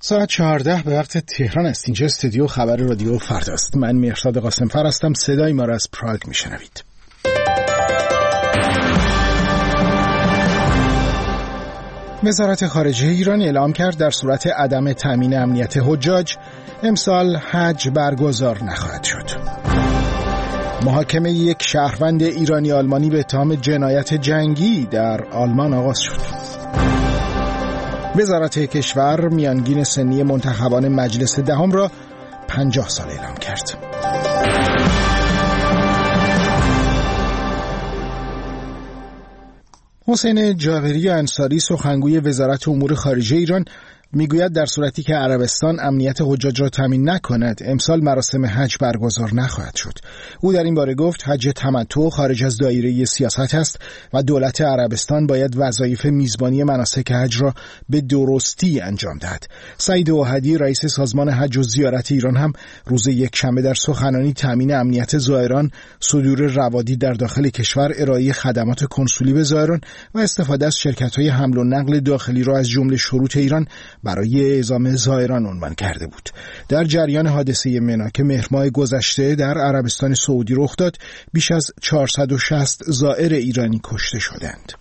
ساعت 14 به وقت تهران است. اینجا استودیو خبر رادیو فردا است. من مهرداد قاسم‌فر هستم. صدای ما را از پراگ میشنوید. وزارت خارجه ایران اعلام کرد در صورت عدم تامین امنیت حجاج امسال حج برگزار نخواهد شد. محاکمه یک شهروند ایرانی آلمانی به اتهام جنایت جنگی در آلمان آغاز شد. وزارت کشور میانگین سنی منتخبان مجلس دهم را 50 سال اعلام کرد. حسین جابری انصاری سخنگوی وزارت امور خارجه ایران میگوید در صورتی که عربستان امنیت حجاج را تامین نکند امسال مراسم حج برگزار نخواهد شد. او در این باره گفت حج تمتع خارج از دایره سیاست است و دولت عربستان باید وظایف میزبانی مناسک حج را به درستی انجام دهد. سعید اوحدی رئیس سازمان حج و زیارت ایران هم روز یکشنبه در سخنرانی تامین امنیت زائران، صدور روادی در داخل کشور، ارائه خدمات کنسولی به زائران و استفاده از شرکت‌های حمل و نقل داخلی را از جمله شروط ایران برای اعزام زائران عنوان کرده بود. در جریان حادثه منا که مهر ماه گذشته در عربستان سعودی رخ داد، بیش از 460 زائر ایرانی کشته شدند.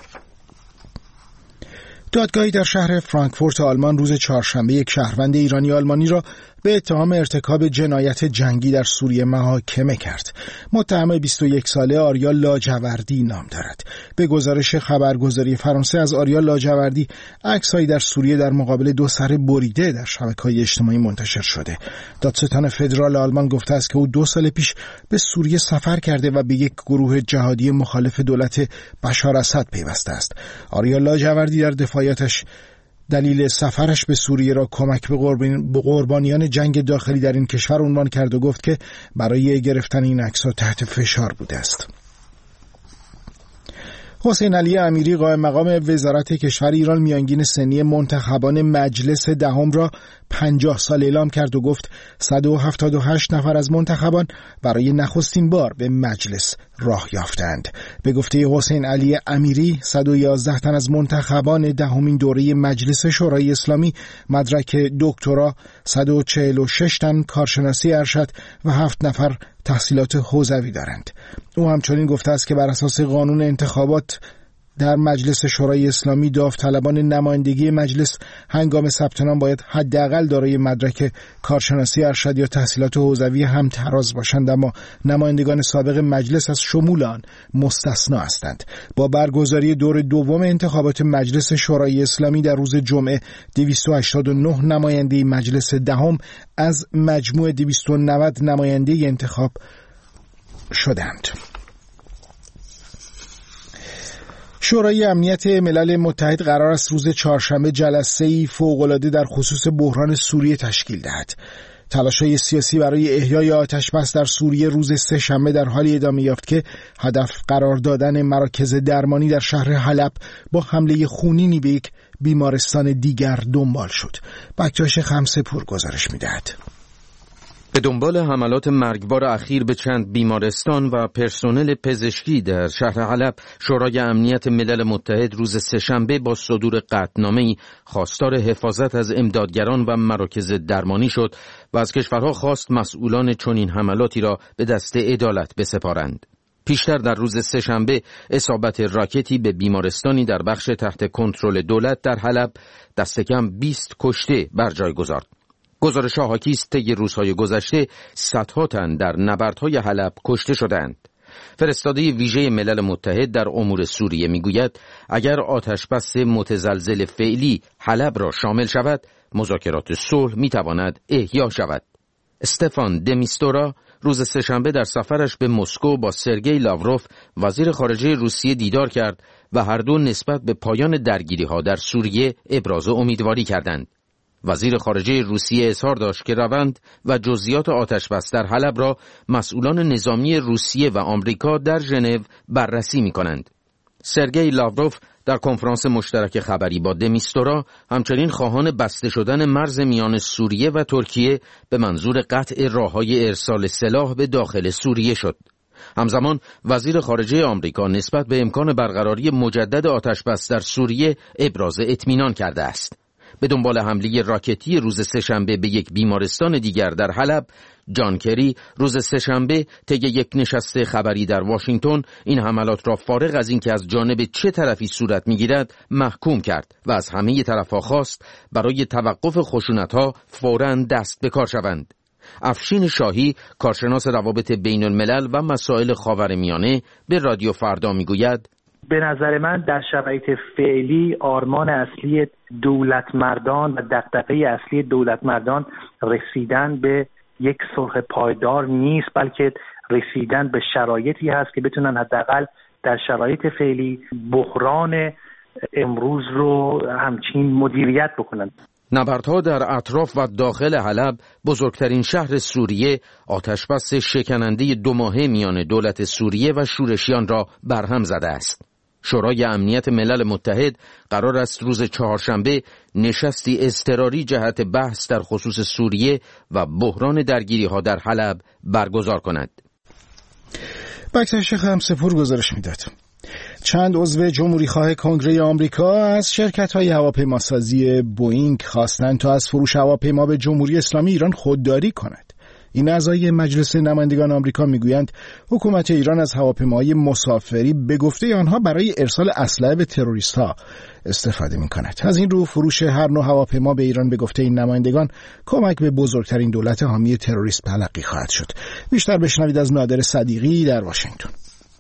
دادگاهی در شهر فرانکفورت آلمان روز چهارشنبه یک شهروند ایرانی آلمانی را به اتهام ارتکاب جنایت جنگی در سوریه محاکمه کرد. متهم 21 ساله آریا لاجوردی نام دارد. به گزارش خبرگزاری فرانسه از آریا لاجوردی عکس‌هایی در سوریه در مقابل 2 سر بریده در شبکه‌های اجتماعی منتشر شده. دادستان فدرال آلمان گفته است که او 2 سال پیش به سوریه سفر کرده و به یک گروه جهادی مخالف دولت بشار اسد پیوسته است. آریا لاجوردی در دفاعاتش دلیل سفرش به سوریه را کمک به قربانیان جنگ داخلی در این کشور عنوان کرد و گفت که برای گرفتن این عکس‌ها تحت فشار بوده است. حسین علی امیری قائم مقام وزارت کشور ایران میانگین سنی منتخبان مجلس دهم را 50 سال اعلام کرد و گفت 178 نفر از منتخبان برای نخستین بار به مجلس راه یافتند. به گفته حسین علی امیری 111 تن از منتخبان دهمین دوره مجلس شورای اسلامی مدرک دکترا، 146 تن کارشناسی ارشد و 7 نفر تحصیلات حوزوی دارند. او همچنین گفته است که بر اساس قانون انتخابات در مجلس شورای اسلامی داوطلبان نمایندگی مجلس هنگام ثبت نام باید حداقل دارای مدرک کارشناسی ارشد یا تحصیلات حوزوی همتراز باشند، اما نمایندگان سابق مجلس از شمول آن مستثنا هستند. با برگزاری دور دوم انتخابات مجلس شورای اسلامی در روز جمعه 289 نماینده مجلس دهم از مجموع 290 نماینده انتخاب شدند. شورای امنیت ملل متحد قرار است روز چهارشنبه جلسه‌ای فوق‌العاده در خصوص بحران سوریه تشکیل دهد. تلاش‌های سیاسی برای احیای آتش‌بس در سوریه روز سه‌شنبه در حالی ادامه یافت که هدف قرار دادن مراکز درمانی در شهر حلب با حمله خونینی به یک بیمارستان دیگر دنبال شد. بکتاش خمسه‌پور گزارش می‌دهد. به دنبال حملات مرگبار اخیر به چند بیمارستان و پرسنل پزشکی در شهر حلب، شورای امنیت ملل متحد روز سه‌شنبه با صدور قطعنامه‌ای خواستار حفاظت از امدادگران و مراکز درمانی شد و از کشورها خواست مسئولان چنین حملاتی را به دست عدالت بسپارند. پیشتر در روز سه‌شنبه اصابت راکتی به بیمارستانی در بخش تحت کنترل دولت در حلب دست کم 20 کشته بر جای گذارد. گزارش حاکی است طی روزهای گذشته صدها تن در نبردهای حلب کشته شدند. فرستاده ویژه ملل متحد در امور سوریه میگوید اگر آتشبس متزلزل فعلی حلب را شامل شود، مذاکرات صلح میتواند احیا شود. استفان دمیستورا روز سه‌شنبه در سفرش به مسکو با سرگئی لاوروف وزیر خارجه روسیه دیدار کرد و هر دو نسبت به پایان درگیری‌ها در سوریه ابراز امیدواری کردند. وزیر خارجه روسیه اظهار داشت که روند و جزئیات آتشبس در حلب را مسئولان نظامی روسیه و آمریکا در ژنو بررسی می‌کنند. سرگئی لاوروف در کنفرانس مشترک خبری با دمیستورا همچنین خواهان بسته شدن مرز میان سوریه و ترکیه به منظور قطع راه‌های ارسال سلاح به داخل سوریه شد. همزمان وزیر خارجه آمریکا نسبت به امکان برقراری مجدد آتشبس در سوریه ابراز اطمینان کرده است. به دنبال حمله راکتی روز سه‌شنبه به یک بیمارستان دیگر در حلب، جان کری روز سه‌شنبه طی یک نشست خبری در واشنگتن این حملات را فارغ از اینکه از جانب چه طرفی صورت می‌گیرد محکوم کرد و از همه طرف‌ها خواست برای توقف خشونت‌ها فوراً دست به کار شوند. افشین شاهی، کارشناس روابط بین الملل و مسائل خاورمیانه، به رادیو فردا میگوید: به نظر من در شرایط فعلی آرمان اصلی دولتمردان و دغدغه اصلی دولتمردان رسیدن به یک صلح پایدار نیست، بلکه رسیدن به شرایطی هست که بتونن حداقل در شرایط فعلی بحران امروز رو همچین مدیریت بکنن. نبردها در اطراف و داخل حلب، بزرگترین شهر سوریه، آتشبس شکننده 2 ماهه میان دولت سوریه و شورشیان را برهم زده است. شورای امنیت ملل متحد قرار است روز چهارشنبه نشستی اضطراری جهت بحث در خصوص سوریه و بحران درگیری‌ها در حلب برگزار کند. بکتر شیخ همسپور گزارش میداد. چند عضو جمهوریخواه کنگره آمریکا از شرکت‌های هواپیماسازی بوئینگ خواستند تا از فروش هواپیما به جمهوری اسلامی ایران خودداری کند. این اعضای مجلس نمایندگان آمریکا میگویند حکومت ایران از هواپیماهای مسافری به گفته آنها برای ارسال اسلحه به تروریست‌ها استفاده می‌کند. از این رو فروش هر نوع هواپیما به ایران به گفته این نمایندگان کمک به بزرگترین دولت حامی تروریست تلقی خواهد شد. بیشتر بشنوید از نادر صدیقی در واشنگتن.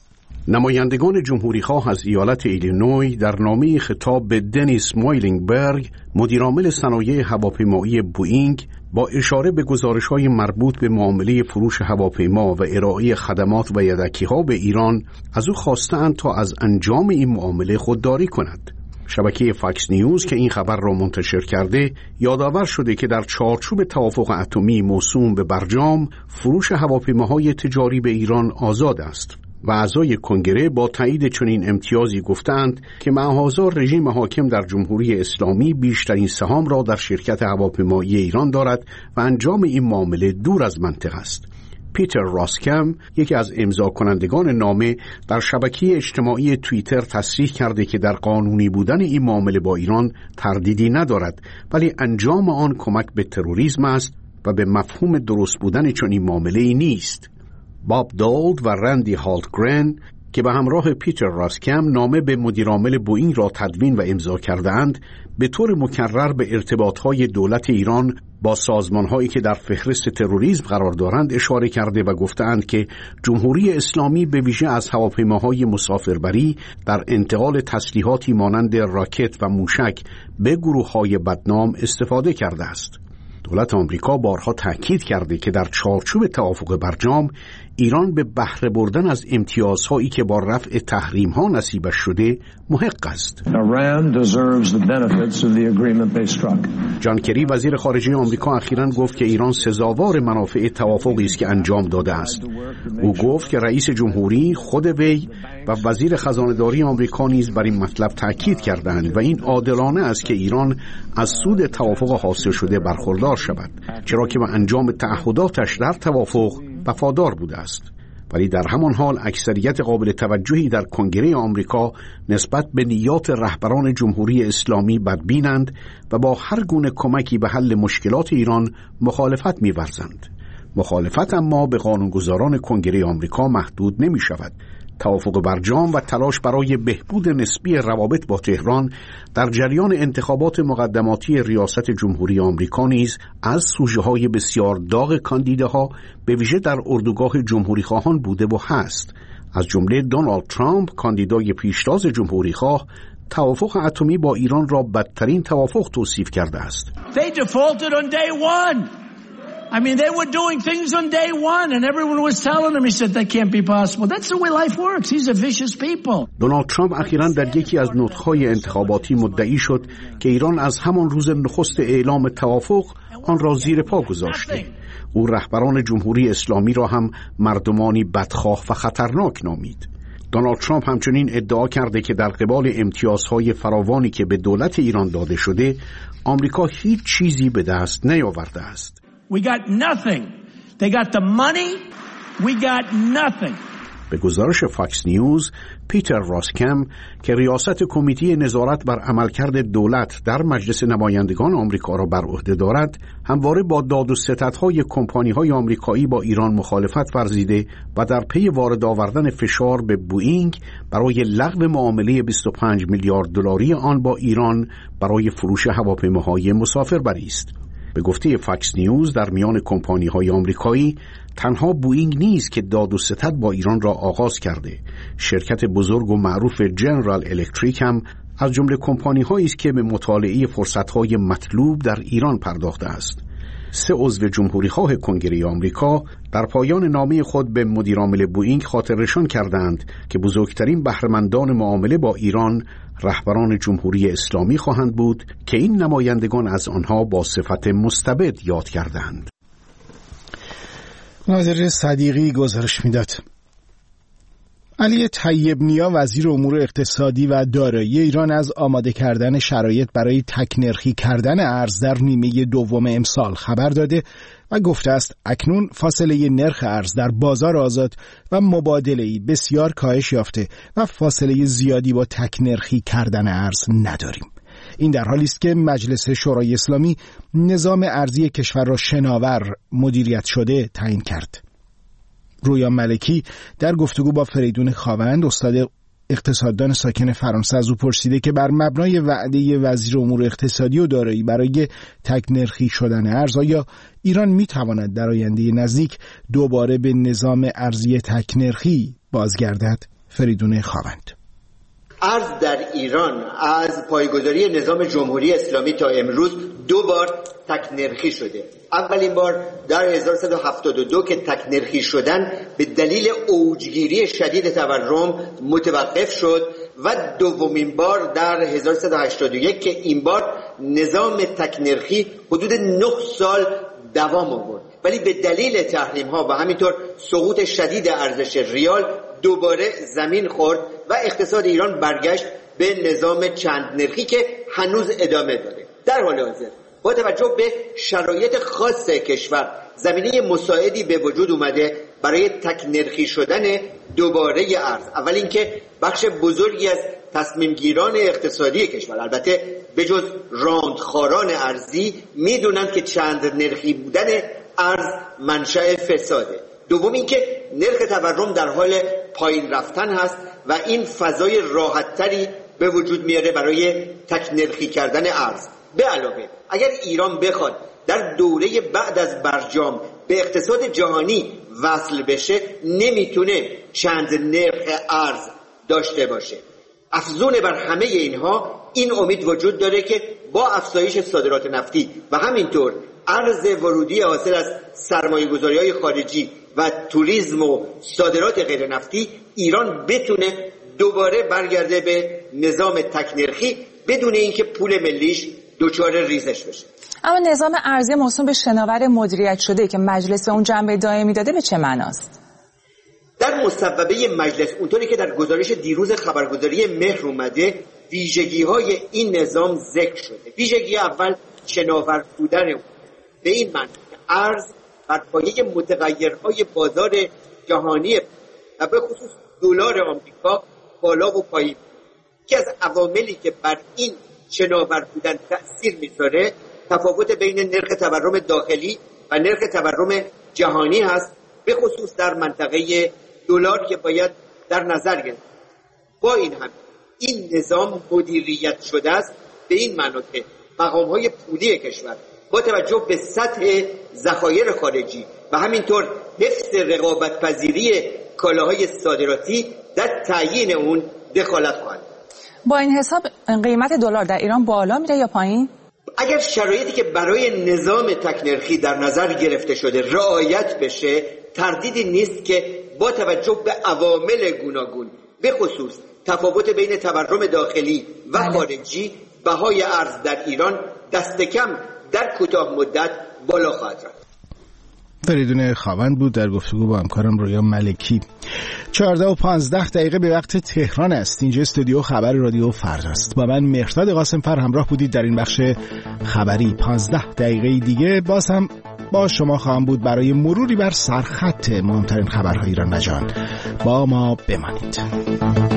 نمایندگان جمهوریخواه از ایالت ایلینوی در نامه خطاب به دنیس مایلینگبرگ، مدیرعامل صنایع هواپیمایی بوئینگ، با اشاره به گزارش‌های مربوط به معامله فروش هواپیما و ارائه خدمات و یدکی‌ها به ایران از او خواستند تا از انجام این معامله خودداری کند. شبکه فاکس نیوز که این خبر را منتشر کرده یادآور شده که در چارچوب توافق اتمی موسوم به برجام، فروش هواپیماهای تجاری به ایران آزاد است و اعضای کنگره با تایید چنین امتیازی گفتند که معاذ رژیم حاکم در جمهوری اسلامی بیشترین سهام را در شرکت هواپیمایی ایران دارد و انجام این معامله دور از منطق است. پیتر راسکم، یکی از امضا کنندگان نامه، در شبکه اجتماعی توییتر تصریح کرده که در قانونی بودن این معامله با ایران تردیدی ندارد، ولی انجام آن کمک به تروریسم است و به مفهوم درست بودن چنین معامله‌ای نیست. باب دولد و رندی هالتگرن که به همراه پیتر راسکم نامه به مدیرعامل بوئینگ را تدوین و امضا کرده‌اند، به طور مکرر به ارتباطهای دولت ایران با سازمانهایی که در فهرست تروریسم قرار دارند اشاره کرده و گفتند که جمهوری اسلامی به ویژه از هواپیماهای مسافربری در انتقال تسلیحاتی مانند راکت و موشک به گروه‌های بدنام استفاده کرده است. دولت آمریکا بارها تأکید کرده که در چارچوب توافق برجام ایران به بهره بردن از امتیازهایی که با رفع تحریم‌ها نصیبش شده محق است. جان کری وزیر خارجه آمریکا اخیراً گفت که ایران سزاوار منافع توافقی است که انجام داده است. او گفت که رئیس جمهوری، خود وی و وزیر خزانه‌داری آمریکا نیز بر این مطلب تأکید کردند و این عادلانه است که ایران از سود توافق حاصل شده برخوردار شود، چرا که به انجام تعهداتش در توافق وفادار بوده است. ولی در همان حال اکثریت قابل توجهی در کنگره آمریکا نسبت به نیات رهبران جمهوری اسلامی بدبینند و با هر گونه کمکی به حل مشکلات ایران مخالفت می‌ورزند. مخالفت اما به قانونگذاران کنگره آمریکا محدود نمی شود. توافق برجام و تلاش برای بهبود نسبی روابط با تهران در جریان انتخابات مقدماتی ریاست جمهوری آمریکا نیز از سوژه‌های بسیار داغ کاندیداها به ویژه در اردوگاه جمهوری‌خواهان بوده و هست. از جمله دونالد ترامپ، کاندیدای پیشتاز جمهوری‌خواه، توافق اتمی با ایران را بدترین توافق توصیف کرده است. They defaulted on day one. I mean, they were doing things on day one and everyone was telling them, he said, that can't be possible. That's the way life works. These are vicious people. دونالد ترامپ اخیراً در یکی از نطق‌های انتخاباتی مدعی شد که ایران از همان روز نخست اعلام توافق آن را زیر پا گذاشته. او رهبران جمهوری اسلامی را هم مردمانی بدخواه و خطرناک نامید. دونالد ترامپ همچنین ادعا کرده که در قبال امتیازهای فراوانی که به دولت ایران داده شده، آمریکا هیچ چیزی به دست نیاورده است. We got nothing. They got the money. We got nothing. به گزارش فاکس نیوز، پیتر راسکم که ریاست کمیته نظارت بر عملکرد دولت در مجلس نمایندگان آمریکا را بر عهده دارد، همواره با داد و ستدهای کمپانی‌های آمریکایی با ایران مخالفت ورزیده و در پی وارد آوردن فشار به بوئینگ برای لغو معامله 25 میلیارد دلاری آن با ایران برای فروش هواپیماهای مسافربری است. به گفته فاکس نیوز، در میان کمپانی‌های آمریکایی تنها بوئینگ نیست که داد و ستد با ایران را آغاز کرده. شرکت بزرگ و معروف جنرال الکتریک هم از جمله کمپانی‌هایی است که به مطالعه فرصت‌های مطلوب در ایران پرداخته است. 3 عضو جمهوری‌خواه کنگره آمریکا در پایان نامه خود به مدیرعامل بوئینگ خاطرنشان کردند که بزرگترین بهره‌مندان معامله با ایران رهبران جمهوری اسلامی خواهند بود که این نمایندگان از آنها با صفت مستبد یاد کردند. ناظر صدیقی گزارش میداد. علی طیب نیا وزیر امور اقتصادی و دارایی ایران از آماده کردن شرایط برای تک‌نرخی کردن ارز در نیمه دوم امسال خبر داده و گفته است اکنون فاصله نرخ ارز در بازار آزاد و مبادله‌ای بسیار کاهش یافته و فاصله زیادی با تک‌نرخی کردن ارز نداریم. این در حالی است که مجلس شورای اسلامی نظام ارزی کشور را شناور مدیریت شده تعیین کرد. رویا ملکی در گفتگو با فریدون خاوند، استاد اقتصاددان ساکن فرانسه، از او پرسیده که بر مبنای وعده وزیر امور اقتصادی و دارایی برای تک‌نرخی شدن ارز، آیا ایران میتواند در آینده نزدیک دوباره به نظام ارزی تک‌نرخی بازگردد؟ فریدون خاوند: ارز در ایران از پایه‌گذاری نظام جمهوری اسلامی تا امروز 2 بار تک‌نرخی شده. اولین بار در 1372 که تک‌نرخی شدن به دلیل اوجگیری شدید تورم متوقف شد و دومین بار در 1381 که این بار نظام تک‌نرخی حدود 9 سال دوام آورد، ولی به دلیل تحریم‌ها و همینطور سقوط شدید ارزش ریال دوباره زمین خورد و اقتصاد ایران برگشت به نظام چند نرخی که هنوز ادامه داره. در حال حاضر با توجه به شرایط خاص کشور زمینه مساعدی به وجود اومده برای تک‌نرخی شدن دوباره ارز. اول اینکه بخش بزرگی از تصمیم گیران اقتصادی کشور، البته به جز راندخاران ارزی، میدونن که چند نرخی بودن ارز منشأ فساده. دوم اینکه نرخ تورم در حال پایین رفتن هست و این فضای راحت‌تری به وجود میاره برای تک‌نرخی کردن ارز. به علاوه اگر ایران بخواد در دوره بعد از برجام به اقتصاد جهانی وصل بشه، نمیتونه چند نرخ ارز داشته باشه. افزون بر همه اینها این امید وجود داره که با افزایش صادرات نفتی و همینطور ارز ورودی حاصل از سرمایه‌گذاری‌های خارجی و توریسم و صادرات غیر نفتی، ایران بتونه دوباره برگرده به نظام تک‌نرخی بدون اینکه پول ملیش دچار ریزش بشه. اما نظام ارزی موسوم به شناور مدیریت شده که مجلس به اون جنبه دائمی داده به چه معناست؟ در مصوبه مجلس اونطوری که در گزارش دیروز خبرگزاری مهر اومده، ویژگی‌های این نظام ذکر شده. ویژگی اول شناور بودن اون، به این معنی ارز بر پایه متغیرهای بازار جهانی و به خصوص دلار آمریکا بالا و پایین. یکی از عواملی که بر این شناور بودن تأثیر میذاره تفاوت بین نرخ تورم داخلی و نرخ تورم جهانی هست، به خصوص در منطقه دلار که باید در نظر گرفت. با این هم این نظام مدیریت شده است به این معنی که مقام‌های پولی کشور با توجه به سطح ذخایر خارجی و همینطور حفظ رقابت پذیری کالاهای صادراتی در تعیین اون دخالت خواهند. با این حساب قیمت دلار در ایران بالا میره یا پایین؟ اگر شرایطی که برای نظام تک‌نرخی در نظر گرفته شده رعایت بشه، تردیدی نیست که با توجه به عوامل گوناگون، به خصوص تفاوت بین تورم داخلی و خارجی، بهای ارز در ایران دست کم در کوتاه مدت بالا خواهد رفت. فریدون خاوند بود در گفتگو با همکارم رویا ملکی. 14:15 به وقت تهران است. اینجا استودیو خبر رادیو فردا است. با من مهرداد قاسم‌فر همراه بودید در این بخش خبری. 15 دقیقه دیگه باز هم با شما خواهم بود برای مروری بر سرخط مهمترین خبرهای ایران و جهان. با ما بمانید.